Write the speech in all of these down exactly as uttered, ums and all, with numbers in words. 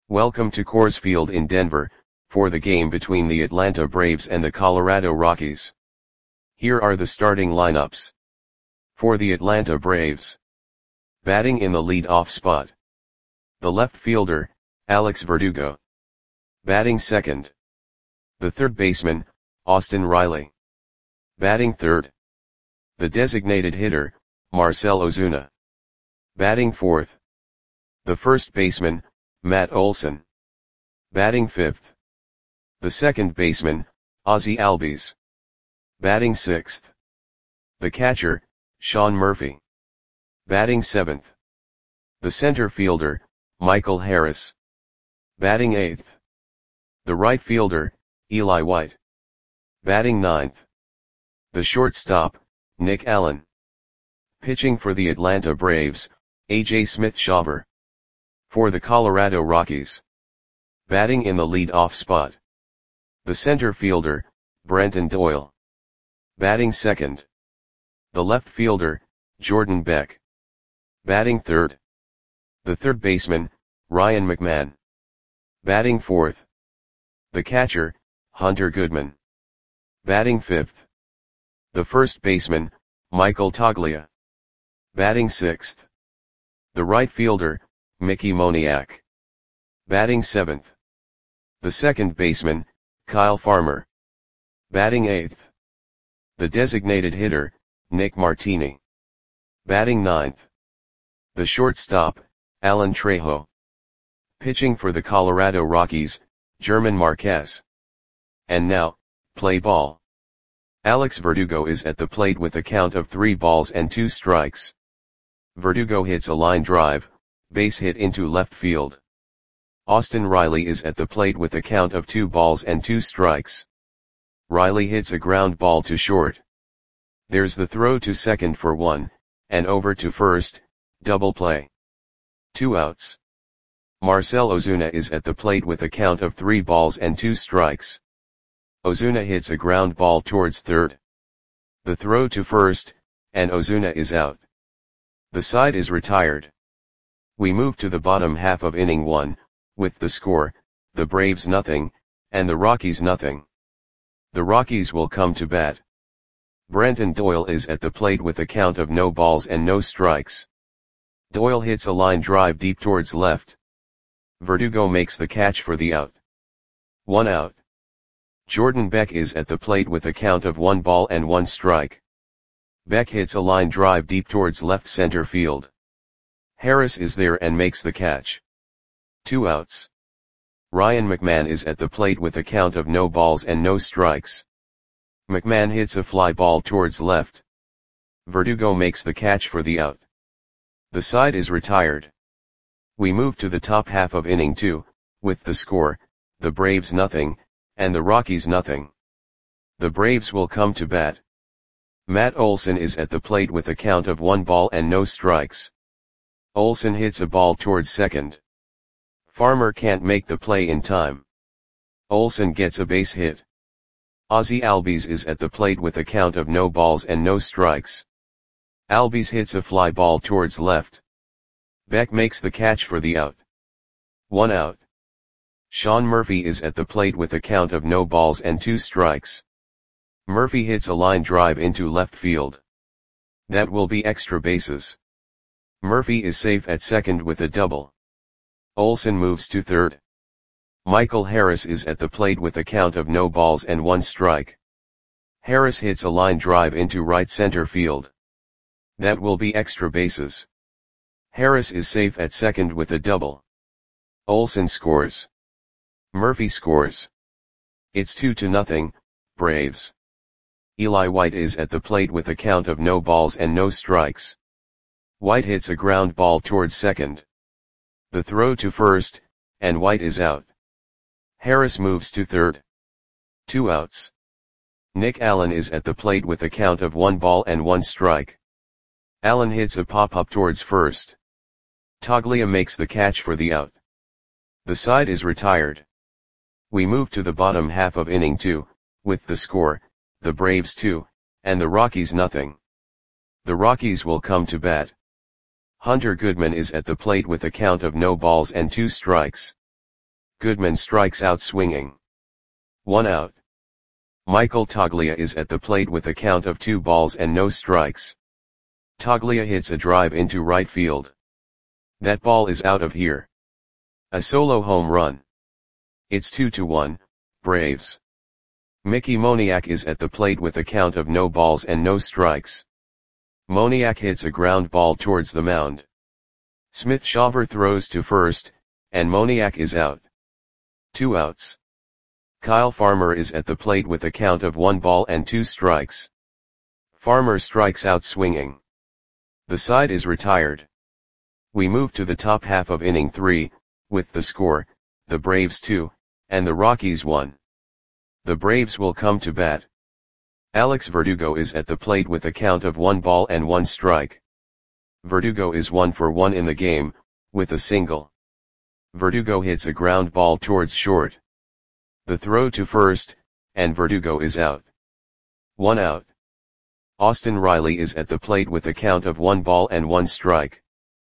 Welcome to Coors Field in Denver, for the game between the Atlanta Braves and the Colorado Rockies. Here are the starting lineups. For the Atlanta Braves. Batting in the lead-off spot. The left fielder, Alex Verdugo. Batting second. The third baseman, Austin Riley. Batting third. The designated hitter, Marcell Ozuna. Batting fourth. The first baseman, Matt Olson. Batting fifth. The second baseman, Ozzie Albies. Batting sixth. The catcher, Sean Murphy. Batting seventh. The center fielder, Michael Harris. Batting eighth. The right fielder, Eli White. Batting ninth. The shortstop, Nick Allen. Pitching for the Atlanta Braves, A J Smith-Shawver. For the Colorado Rockies. Batting in the lead-off spot. The center fielder, Brenton Doyle. Batting second. The left fielder, Jordan Beck. Batting third. The third baseman, Ryan McMahon. Batting fourth. The catcher, Hunter Goodman. Batting fifth. The first baseman, Michael Toglia. Batting sixth. The right fielder, Mickey Moniak. Batting seventh. The second baseman, Kyle Farmer. Batting eighth. The designated hitter, Nick Martini. Batting ninth. The shortstop, Alan Trejo. Pitching for the Colorado Rockies, German Marquez. And now, play ball. Alex Verdugo is at the plate with a count of three balls and two strikes. Verdugo hits a line drive, base hit into left field. Austin Riley is at the plate with a count of two balls and two strikes. Riley hits a ground ball to short. There's the throw to second for one, and over to first, double play. Two outs. Marcell Ozuna is at the plate with a count of three balls and two strikes. Ozuna hits a ground ball towards third. The throw to first, and Ozuna is out. The side is retired. We move to the bottom half of inning one, with the score, the Braves nothing, and the Rockies nothing. The Rockies will come to bat. Brenton Doyle is at the plate with a count of no balls and no strikes. Doyle hits a line drive deep towards left. Verdugo makes the catch for the out. One out. Jordan Beck is at the plate with a count of one ball and one strike. Beck hits a line drive deep towards left center field. Harris is there and makes the catch. Two outs. Ryan McMahon is at the plate with a count of no balls and no strikes. McMahon hits a fly ball towards left. Verdugo makes the catch for the out. The side is retired. We move to the top half of inning two, with the score, the Braves nothing, and the Rockies nothing. The Braves will come to bat. Matt Olson is at the plate with a count of one ball and no strikes. Olson hits a ball towards second. Farmer can't make the play in time. Olson gets a base hit. Ozzie Albies is at the plate with a count of no balls and no strikes. Albies hits a fly ball towards left. Beck makes the catch for the out. One out. Sean Murphy is at the plate with a count of no balls and two strikes. Murphy hits a line drive into left field. That will be extra bases. Murphy is safe at second with a double. Olson moves to third. Michael Harris is at the plate with a count of no balls and one strike. Harris hits a line drive into right center field. That will be extra bases. Harris is safe at second with a double. Olson scores. Murphy scores. It's two to nothing, Braves. Eli White is at the plate with a count of no balls and no strikes. White hits a ground ball towards second. The throw to first, and White is out. Harris moves to third. Two outs. Nick Allen is at the plate with a count of one ball and one strike. Allen hits a pop-up towards first. Toglia makes the catch for the out. The side is retired. We move to the bottom half of inning two, with the score, the Braves two, and the Rockies nothing. The Rockies will come to bat. Hunter Goodman is at the plate with a count of no balls and two strikes. Goodman strikes out swinging. One out. Michael Toglia is at the plate with a count of two balls and no strikes. Toglia hits a drive into right field. That ball is out of here. A solo home run. It's two to one, Braves. Mickey Moniak is at the plate with a count of no balls and no strikes. Moniak hits a ground ball towards the mound. Smith Shawver throws to first, and Moniak is out. Two outs. Kyle Farmer is at the plate with a count of one ball and two strikes. Farmer strikes out swinging. The side is retired. We move to the top half of inning three, with the score, the Braves two, and the Rockies one. The Braves will come to bat. Alex Verdugo is at the plate with a count of one ball and one strike. Verdugo is one for one in the game, with a single. Verdugo hits a ground ball towards short. The throw to first, and Verdugo is out. One out. Austin Riley is at the plate with a count of one ball and one strike.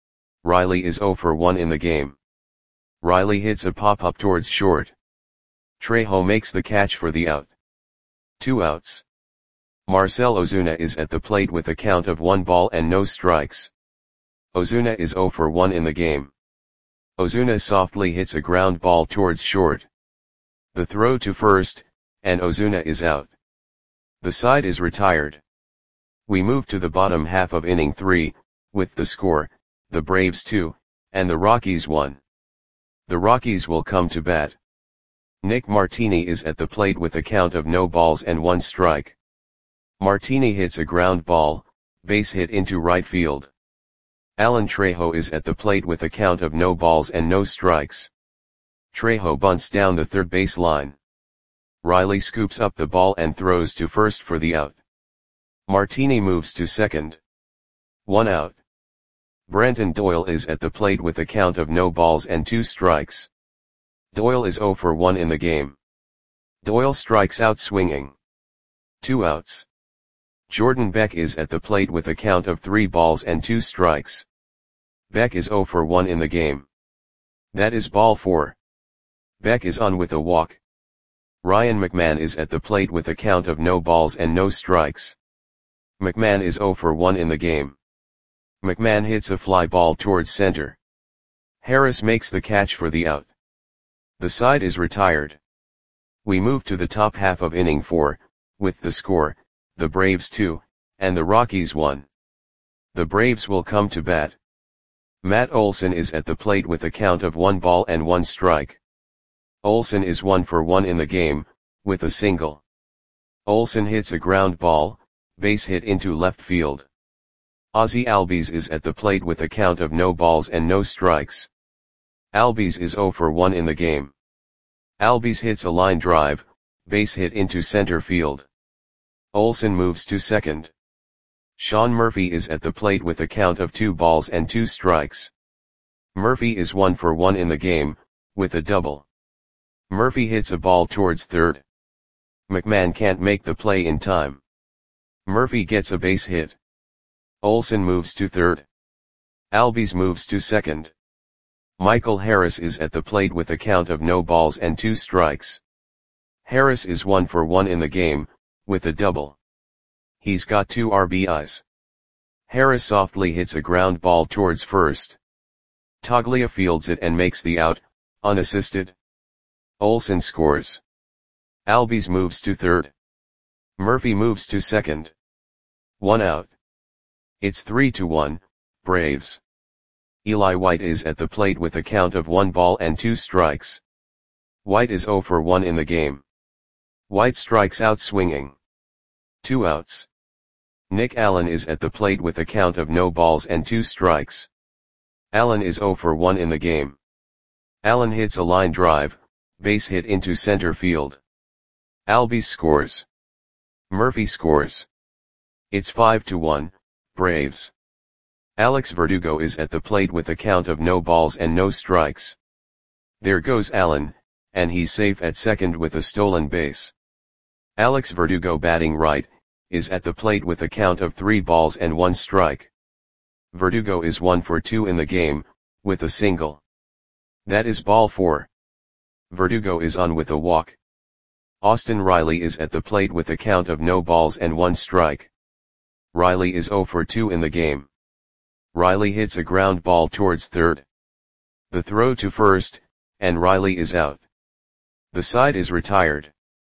Riley is zero for one in the game. Riley hits a pop-up towards short. Trejo makes the catch for the out. Two outs. Marcell Ozuna is at the plate with a count of one ball and no strikes. Ozuna is zero for one in the game. Ozuna softly hits a ground ball towards short. The throw to first, and Ozuna is out. The side is retired. We move to the bottom half of inning three, with the score, the Braves two, and the Rockies one. The Rockies will come to bat. Nick Martini is at the plate with a count of no balls and one strike. Martini hits a ground ball, base hit into right field. Alan Trejo is at the plate with a count of no balls and no strikes. Trejo bunts down the third base line. Riley scoops up the ball and throws to first for the out. Martini moves to second. One out. Brenton Doyle is at the plate with a count of no balls and two strikes. Doyle is zero for one in the game. Doyle strikes out swinging. Two outs. Jordan Beck is at the plate with a count of three balls and two strikes. Beck is zero for one in the game. That is ball four. Beck is on with a walk. Ryan McMahon is at the plate with a count of no balls and no strikes. McMahon is zero for one in the game. McMahon hits a fly ball towards center. Harris makes the catch for the out. The side is retired. We move to the top half of inning four, with the score, the Braves two, and the Rockies one. The Braves will come to bat. Matt Olson is at the plate with a count of one ball and one strike. Olson is one for one in the game, with a single. Olson hits a ground ball, base hit into left field. Ozzie Albies is at the plate with a count of no balls and no strikes. Albies is zero for one in the game. Albies hits a line drive, base hit into center field. Olson moves to second. Sean Murphy is at the plate with a count of two balls and two strikes. Murphy is one for one in the game, with a double. Murphy hits a ball towards third. McMahon can't make the play in time. Murphy gets a base hit. Olson moves to third. Albies moves to second. Michael Harris is at the plate with a count of no balls and two strikes. Harris is one for one in the game, with a double. He's got two R B Is. Harris softly hits a ground ball towards first. Toglia fields it and makes the out, unassisted. Olson scores. Albies moves to third. Murphy moves to second. One out. It's three to one, Braves. Eli White is at the plate with a count of one ball and two strikes. White is zero for one in the game. White strikes out swinging. Two outs. Nick Allen is at the plate with a count of no balls and two strikes. Allen is zero for one in the game. Allen hits a line drive, base hit into center field. Albies scores. Murphy scores. It's five to one, Braves. Alex Verdugo is at the plate with a count of no balls and no strikes. There goes Allen, and he's safe at second with a stolen base. Alex Verdugo batting right, is at the plate with a count of three balls and one strike. Verdugo is one for two in the game, with a single. That is ball four. Verdugo is on with a walk. Austin Riley is at the plate with a count of no balls and one strike. Riley is zero for two in the game. Riley hits a ground ball towards third. The throw to first, and Riley is out. The side is retired.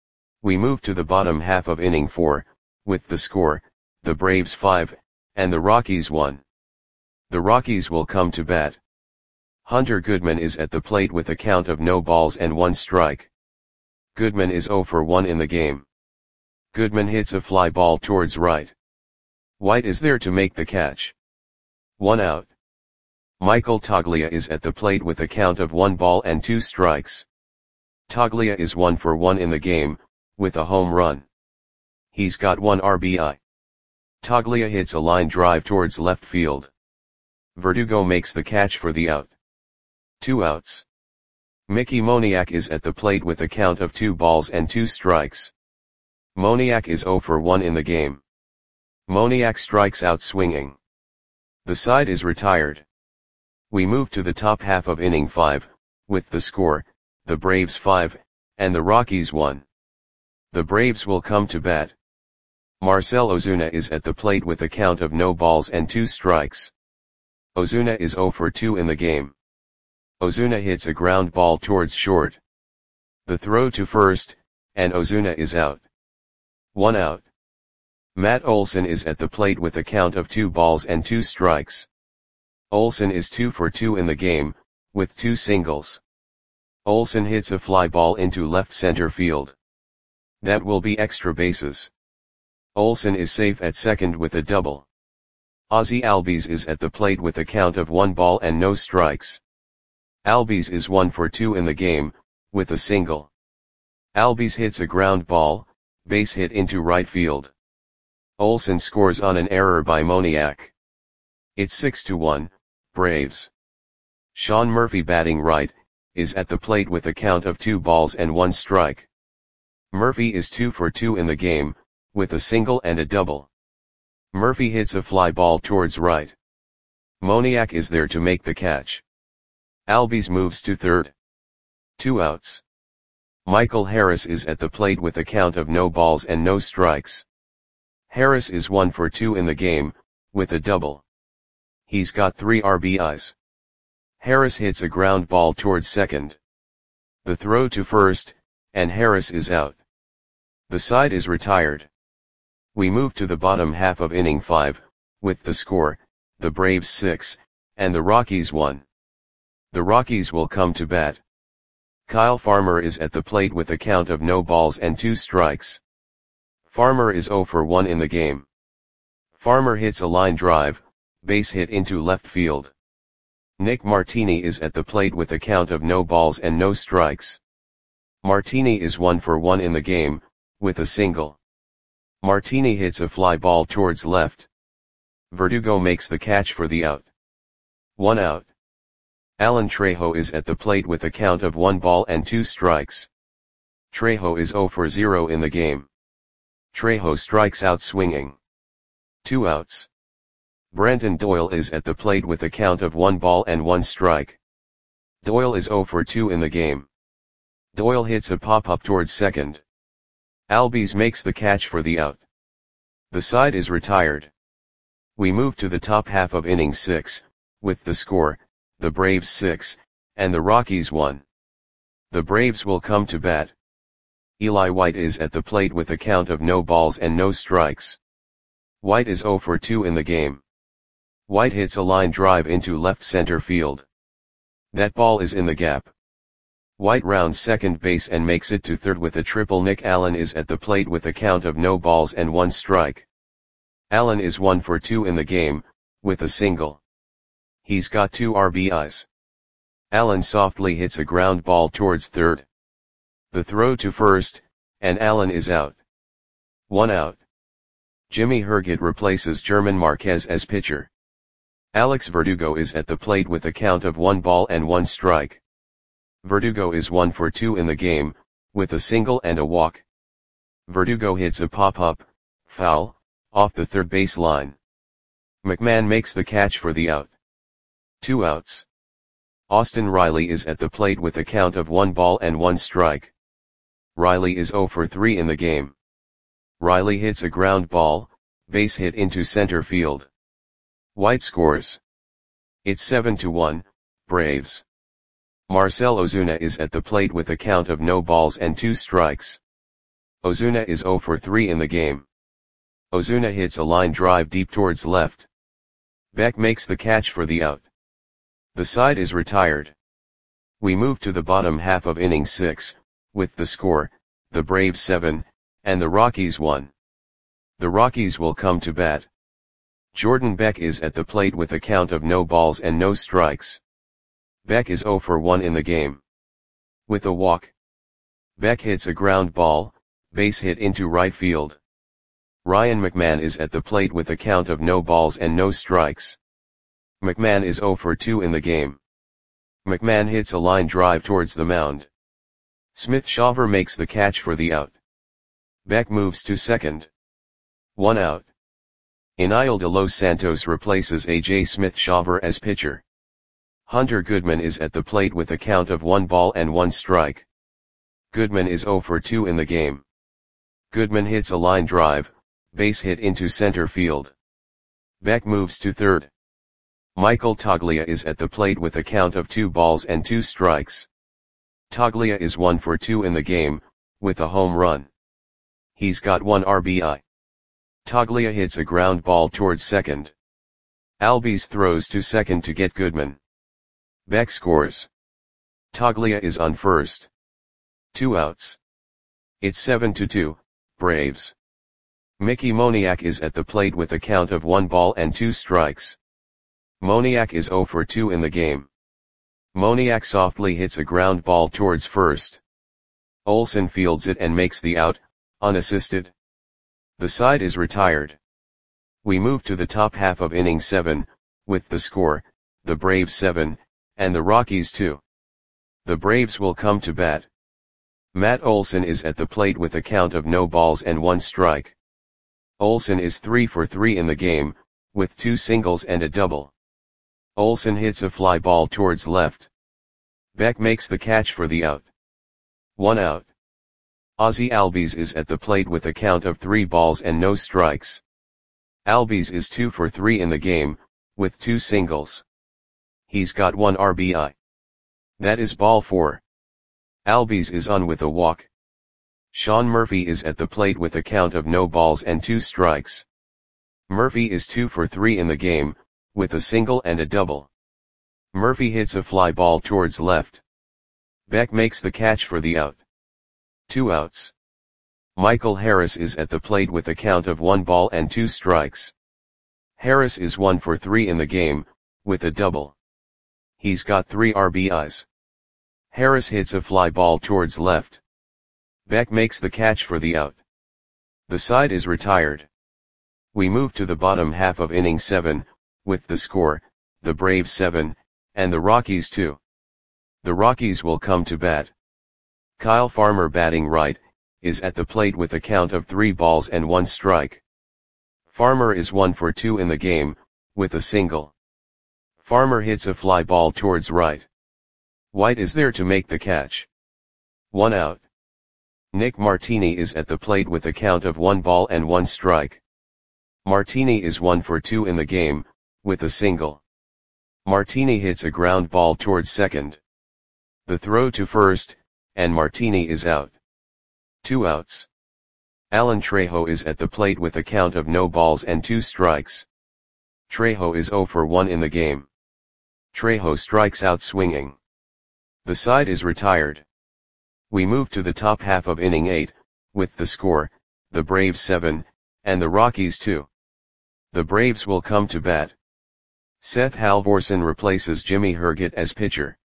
We move to the bottom half of inning four, with the score, the Braves five, and the Rockies one. The Rockies will come to bat. Hunter Goodman is at the plate with a count of no balls and one strike. Goodman is zero for one in the game. Goodman hits a fly ball towards right. White is there to make the catch. One out. Michael Toglia is at the plate with a count of one ball and two strikes. Toglia is one for one in the game, with a home run. He's got one R B I. Toglia hits a line drive towards left field. Verdugo makes the catch for the out. Two outs. Mickey Moniak is at the plate with a count of two balls and two strikes. Moniak is zero for one in the game. Moniak strikes out swinging. The side is retired. We move to the top half of inning five, with the score, the Braves five, and the Rockies one. The Braves will come to bat. Marcell Ozuna is at the plate with a count of no balls and two strikes. Ozuna is zero for two in the game. Ozuna hits a ground ball towards short. The throw to first, and Ozuna is out. One out. Matt Olson is at the plate with a count of two balls and two strikes. Olson is two for two in the game, with two singles. Olson hits a fly ball into left center field. That will be extra bases. Olson is safe at second with a double. Ozzie Albies is at the plate with a count of one ball and no strikes. Albies is one for two in the game, with a single. Albies hits a ground ball, base hit into right field. Olson scores on an error by Moniak. It's six to one, Braves. Sean Murphy batting right, is at the plate with a count of two balls and one strike. Murphy is two for two in the game, with a single and a double. Murphy hits a fly ball towards right. Moniak is there to make the catch. Albies moves to third. Two outs. Michael Harris is at the plate with a count of no balls and no strikes. Harris is one for two in the game, with a double. He's got three R B Is. Harris hits a ground ball towards second. The throw to first, and Harris is out. The side is retired. We move to the bottom half of inning five, with the score, the Braves six, and the Rockies one. The Rockies will come to bat. Kyle Farmer is at the plate with a count of no balls and two strikes. Farmer is zero for one in the game. Farmer hits a line drive, base hit into left field. Nick Martini is at the plate with a count of no balls and no strikes. Martini is one for one in the game, with a single. Martini hits a fly ball towards left. Verdugo makes the catch for the out. One out. Alan Trejo is at the plate with a count of one ball and two strikes. Trejo is zero for zero in the game. Trejo strikes out swinging. Two outs. Brenton Doyle is at the plate with a count of one ball and one strike. Doyle is zero for two in the game. Doyle hits a pop-up towards second. Albies makes the catch for the out. The side is retired. We move to the top half of inning six, with the score, the Braves six, and the Rockies one. The Braves will come to bat. Eli White is at the plate with a count of no balls and no strikes. White is zero for two in the game. White hits a line drive into left center field. That ball is in the gap. White rounds second base and makes it to third with a triple. Nick Allen is at the plate with a count of no balls and one strike. Allen is one for two in the game, with a single. He's got two R B Is. Allen softly hits a ground ball towards third. The throw to first, and Allen is out. One out. Jimmy Herget replaces German Marquez as pitcher. Alex Verdugo is at the plate with a count of one ball and one strike. Verdugo is one for two in the game, with a single and a walk. Verdugo hits a pop-up, foul, off the third base line. McMahon makes the catch for the out. Two outs. Austin Riley is at the plate with a count of one ball and one strike. Riley is zero for three in the game. Riley hits a ground ball, base hit into center field. White scores. It's seven to one, Braves. Marcell Ozuna is at the plate with a count of no balls and two strikes. Ozuna is zero for three in the game. Ozuna hits a line drive deep towards left. Beck makes the catch for the out. The side is retired. We move to the bottom half of inning six, with the score, the Braves seven, and the Rockies one. The Rockies will come to bat. Jordan Beck is at the plate with a count of no balls and no strikes. Beck is zero for one in the game. With a walk. Beck hits a ground ball, base hit into right field. Ryan McMahon is at the plate with a count of no balls and no strikes. McMahon is zero for two in the game. McMahon hits a line drive towards the mound. Smith-Shawver makes the catch for the out. Beck moves to second. One out. Eniel de Los Santos replaces A J Smith-Shawver as pitcher. Hunter Goodman is at the plate with a count of one ball and one strike. Goodman is zero for two in the game. Goodman hits a line drive, base hit into center field. Beck moves to third. Michael Toglia is at the plate with a count of two balls and two strikes. Toglia is one for two in the game, with a home run. He's got one R B I. Toglia hits a ground ball towards second. Albies throws to second to get Goodman. Beck scores. Toglia is on first. Two outs. It's seven to two, Braves. Mickey Moniak is at the plate with a count of one ball and two strikes. Moniak is zero for two in the game. Moniak softly hits a ground ball towards first. Olsen fields it and makes the out, unassisted. The side is retired. We move to the top half of inning seven, with the score, the Braves seven, and the Rockies two. The Braves will come to bat. Matt Olson is at the plate with a count of no balls and one strike. Olson is three for three in the game, with two singles and a double. Olson hits a fly ball towards left. Beck makes the catch for the out. One out. Ozzie Albies is at the plate with a count of three balls and no strikes. Albies is two for three in the game, with two singles. He's got one R B I. That is ball four. Albies is on with a walk. Sean Murphy is at the plate with a count of no balls and two strikes. Murphy is two for three in the game, with a single and a double. Murphy hits a fly ball towards left. Beck makes the catch for the out. Two outs. Michael Harris is at the plate with a count of one ball and two strikes. Harris is one for three in the game, with a double. He's got three R B Is. Harris hits a fly ball towards left. Beck makes the catch for the out. The side is retired. We move to the bottom half of inning seven, with the score, the Braves seven, and the Rockies two. The Rockies will come to bat. Kyle Farmer batting right, is at the plate with a count of three balls and one strike. Farmer is one for two in the game, with a single. Farmer hits a fly ball towards right. White is there to make the catch. One out. Nick Martini is at the plate with a count of one ball and one strike. Martini is one for two in the game, with a single. Martini hits a ground ball towards second. The throw to first, and Martini is out. Two outs. Alan Trejo is at the plate with a count of no balls and two strikes. Trejo is zero for one in the game. Trejo strikes out swinging. The side is retired. We move to the top half of inning eight, with the score, the Braves seven, and the Rockies two. The Braves will come to bat. Seth Halvorsen replaces Jimmy Herget as pitcher.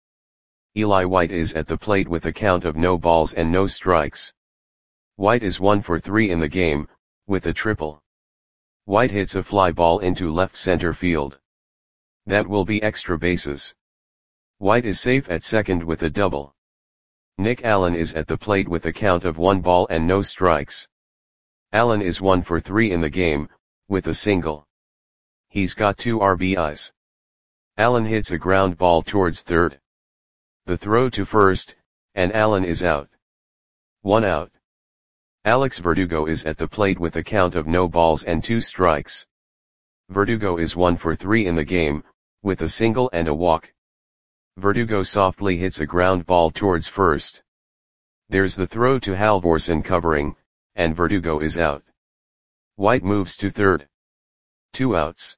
Eli White is at the plate with a count of no balls and no strikes. White is one for three in the game, with a triple. White hits a fly ball into left center field. That will be extra bases. White is safe at second with a double. Nick Allen is at the plate with a count of one ball and no strikes. Allen is one for three in the game, with a single. He's got two R B Is. Allen hits a ground ball towards third. The throw to first, and Allen is out. One out. Alex Verdugo is at the plate with a count of no balls and two strikes. Verdugo is one for three in the game, with a single and a walk. Verdugo softly hits a ground ball towards first. There's the throw to Halvorsen covering, and Verdugo is out. White moves to third. Two outs.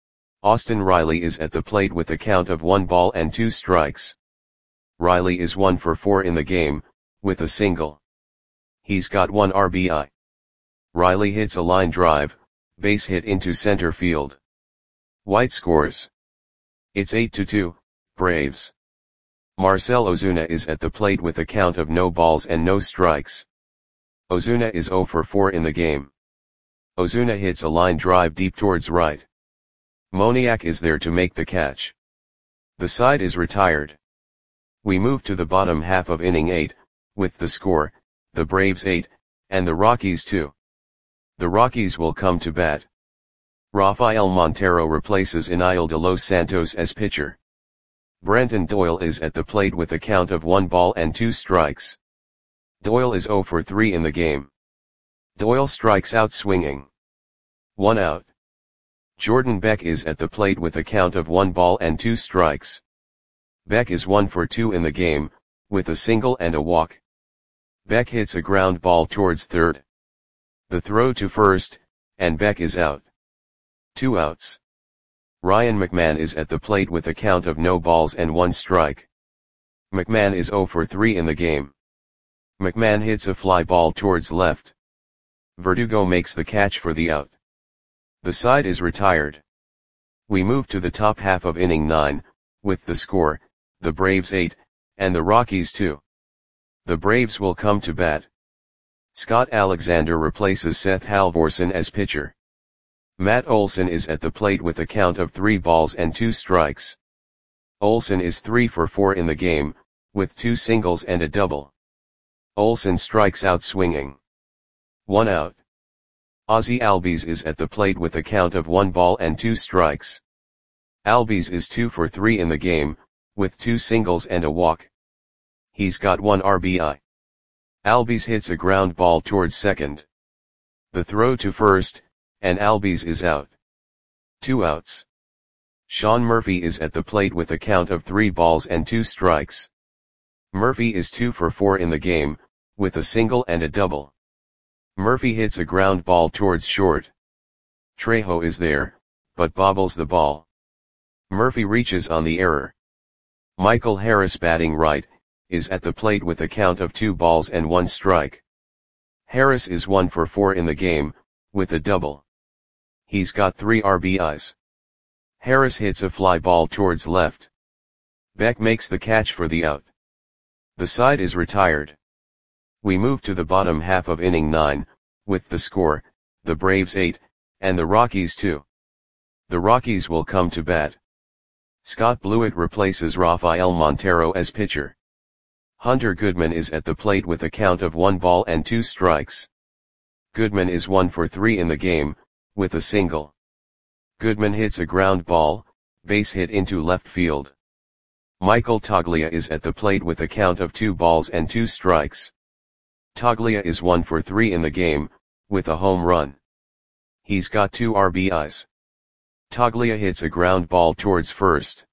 Austin Riley is at the plate with a count of one ball and two strikes. Riley is one for four in the game, with a single. He's got one R B I. Riley hits a line drive, base hit into center field. White scores. It's eight to two, Braves. Marcell Ozuna is at the plate with a count of no balls and no strikes. Ozuna is zero for four in the game. Ozuna hits a line drive deep towards right. Moniak is there to make the catch. The side is retired. We move to the bottom half of inning eight, with the score, the Braves eight, and the Rockies two. The Rockies will come to bat. Rafael Montero replaces Eniel de los Santos as pitcher. Brenton Doyle is at the plate with a count of one ball and two strikes. Doyle is zero for three in the game. Doyle strikes out swinging. One out. Jordan Beck is at the plate with a count of one ball and two strikes. Beck is one for two in the game, with a single and a walk. Beck hits a ground ball towards third. The throw to first, and Beck is out. Two outs. Ryan McMahon is at the plate with a count of no balls and one strike. McMahon is zero for three in the game. McMahon hits a fly ball towards left. Verdugo makes the catch for the out. The side is retired. We move to the top half of inning nine, with the score, the Braves eight, and the Rockies two. The Braves will come to bat. Scott Alexander replaces Seth Halvorsen as pitcher. Matt Olson is at the plate with a count of three balls and two strikes. Olson is three for four in the game, with two singles and a double. Olson strikes out swinging. One out. Ozzie Albies is at the plate with a count of one ball and two strikes. Albies is two for three in the game, with two singles and a walk. He's got one R B I. Albies hits a ground ball towards second. The throw to first, and Albies is out. Two outs. Sean Murphy is at the plate with a count of three balls and two strikes. Murphy is two for four in the game, with a single and a double. Murphy hits a ground ball towards short. Trejo is there, but bobbles the ball. Murphy reaches on the error. Michael Harris, batting right, is at the plate with a count of two balls and one strike. Harris is one for four in the game, with a double. He's got three R B Is. Harris hits a fly ball towards left. Beck makes the catch for the out. The side is retired. We move to the bottom half of inning nine, with the score, the Braves eight, and the Rockies two. The Rockies will come to bat. Scott Blewett replaces Rafael Montero as pitcher. Hunter Goodman is at the plate with a count of one ball and two strikes. Goodman is one for three in the game, with a single. Goodman hits a ground ball, base hit into left field. Michael Toglia is at the plate with a count of two balls and two strikes. Toglia is one for three in the game, with a home run. He's got two R B Is. Toglia hits a ground ball towards first.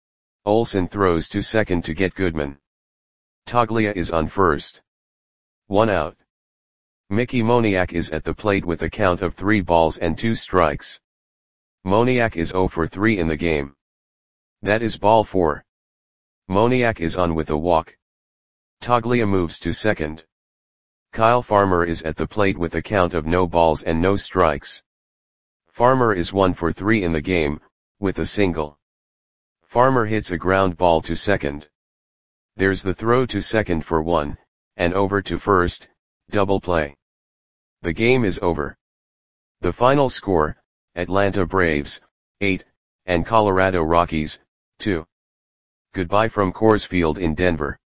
Olson throws to second to get Goodman. Toglia is on first. One out. Mickey Moniak is at the plate with a count of three balls and two strikes. Moniak is zero for three in the game. That is ball four. Moniak is on with a walk. Toglia moves to second. Kyle Farmer is at the plate with a count of no balls and no strikes. Farmer is one for three in the game, with a single. Farmer hits a ground ball to second. There's the throw to second for one, and over to first, double play. The game is over. The final score, Atlanta Braves, eight, and Colorado Rockies, two. Goodbye from Coors Field in Denver.